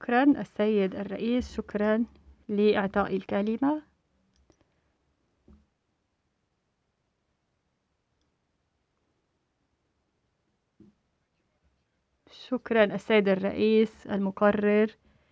شكرا السيد الرئيس، شكرا لإعطاء الكلمة. شكرا السيد الرئيس المقرر.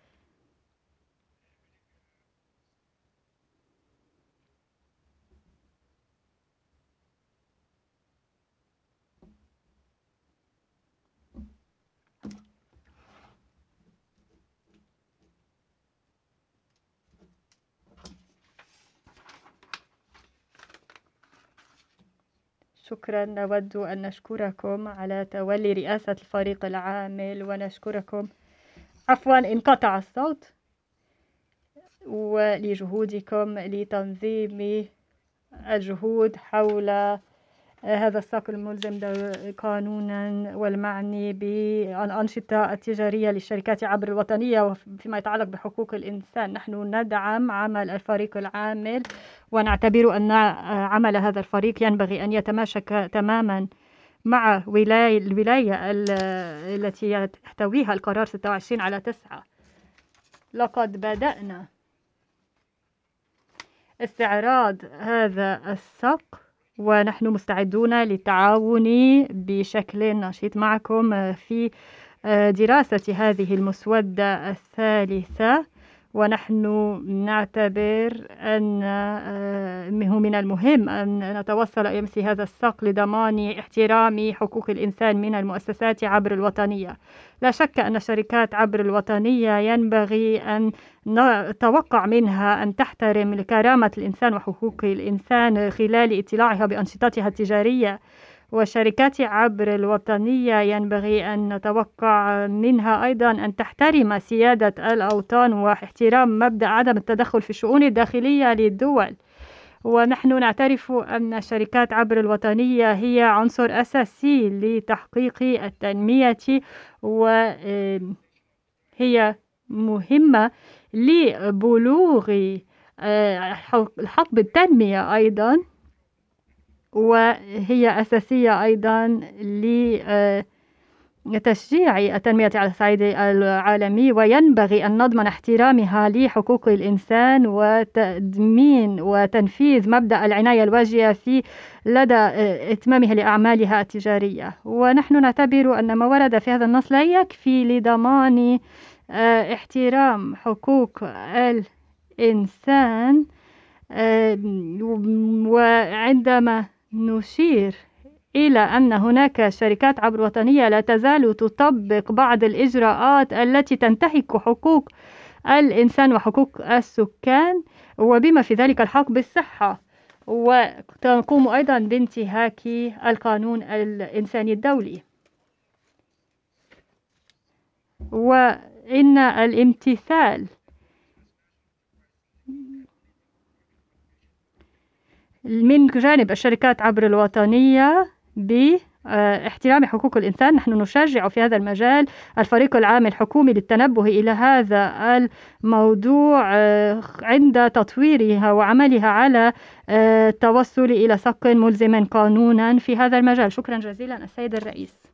شكرا، نود أن نشكركم على تولي رئاسة الفريق العامل، ونشكركم انقطع الصوت ولجهودكم لتنظيم الجهود حول هذا الساق الملزم قانونا والمعني بالأنشطة التجارية للشركات عبر الوطنية وفيما يتعلق بحقوق الإنسان. نحن ندعم عمل الفريق العامل ونعتبر أن عمل هذا الفريق ينبغي أن يتماشك تماما مع الولاية التي يحتويها القرار 26/9. لقد بدأنا استعراض هذا السق ونحن مستعدون للتعاون بشكل نشيط معكم في دراسة هذه المسودة الثالثة، ونحن نعتبر أنه من المهم أن نتوصل إلى مثل هذا السق لضمان احترام حقوق الإنسان من المؤسسات عبر الوطنية. لا شك أن الشركات عبر الوطنية ينبغي أن نتوقع منها أن تحترم كرامة الإنسان وحقوق الإنسان خلال اطلاعها بأنشطتها التجارية، والشركات عبر الوطنية ينبغي أن نتوقع منها أيضا أن تحترم سيادة الأوطان واحترام مبدأ عدم التدخل في الشؤون الداخلية للدول. ونحن نعترف أن الشركات عبر الوطنية هي عنصر أساسي لتحقيق التنمية، وهي مهمة لبلوغ حقب التنمية أيضا، وهي أساسية أيضا لتشجيع التنمية على الصعيد العالمي، وينبغي أن نضمن احترامها لحقوق الإنسان وتضمين وتنفيذ مبدأ العناية الواجبة في لدى إتمامها لأعمالها التجارية. ونحن نعتبر أن ما ورد في هذا النص لا يكفي لضمان احترام حقوق الإنسان، وعندما نشير إلى أن هناك شركات عبر الوطنية لا تزال تطبق بعض الإجراءات التي تنتهك حقوق الإنسان وحقوق السكان، وبما في ذلك الحق بالصحة، وتقوم أيضا بانتهاك القانون الإنساني الدولي. وإن الامتثال من جانب الشركات عبر الوطنية باحترام حقوق الإنسان، نحن نشجع في هذا المجال الفريق العام الحكومي للتنبه إلى هذا الموضوع عند تطويرها وعملها على التوصل إلى سق ملزم قانونا في هذا المجال. شكرا جزيلا السيد الرئيس.